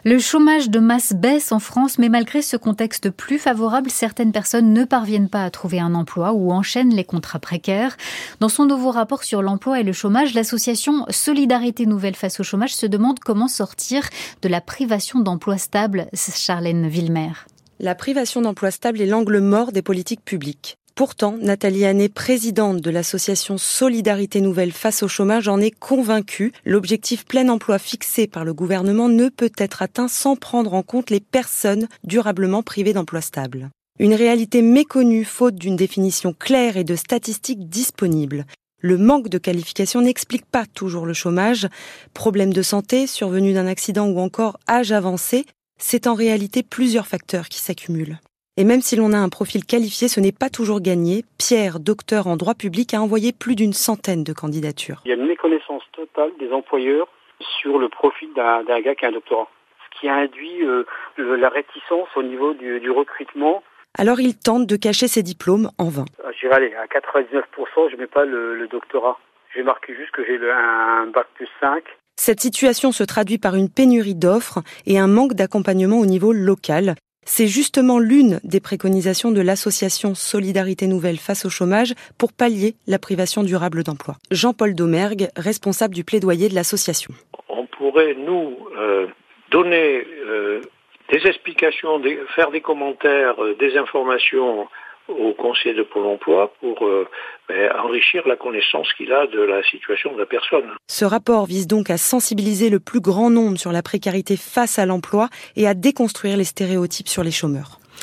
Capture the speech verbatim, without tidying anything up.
Le chômage de masse baisse en France, mais malgré ce contexte plus favorable, certaines personnes ne parviennent pas à trouver un emploi ou enchaînent les contrats précaires. Dans son nouveau rapport sur l'emploi et le chômage, l'association Solidarité Nouvelle face au chômage se demande comment sortir de la privation d'emploi stable. Charlène Villemer. La privation d'emploi stable est l'angle mort des politiques publiques. Pourtant, Nathalie Hannet, présidente de l'association Solidarité Nouvelle face au chômage, en est convaincue. L'objectif plein emploi fixé par le gouvernement ne peut être atteint sans prendre en compte les personnes durablement privées d'emploi stable. Une réalité méconnue faute d'une définition claire et de statistiques disponibles. Le manque de qualification n'explique pas toujours le chômage. Problèmes de santé, survenue d'un accident ou encore âge avancé, c'est en réalité plusieurs facteurs qui s'accumulent. Et même si l'on a un profil qualifié, ce n'est pas toujours gagné. Pierre, docteur en droit public, a envoyé plus d'une centaine de candidatures. Il y a une méconnaissance totale des employeurs sur le profil d'un, d'un gars qui a un doctorat, ce qui a induit euh, le, la réticence au niveau du, du recrutement. Alors il tente de cacher ses diplômes en vain. Je dirais, allez, à quatre-vingt-dix-neuf pour cent, je ne mets pas le, le doctorat. J'ai marqué juste que j'ai le, un bac plus cinq. Cette situation se traduit par une pénurie d'offres et un manque d'accompagnement au niveau local. C'est justement l'une des préconisations de l'association Solidarité Nouvelle face au chômage pour pallier la privation durable d'emploi. Jean-Paul Domergue, responsable du plaidoyer de l'association. On pourrait, nous, euh, donner euh, des explications, des, faire des commentaires, euh, des informations au conseiller de Pôle emploi pour euh, ben, enrichir la connaissance qu'il a de la situation de la personne. Ce rapport vise donc à sensibiliser le plus grand nombre sur la précarité face à l'emploi et à déconstruire les stéréotypes sur les chômeurs.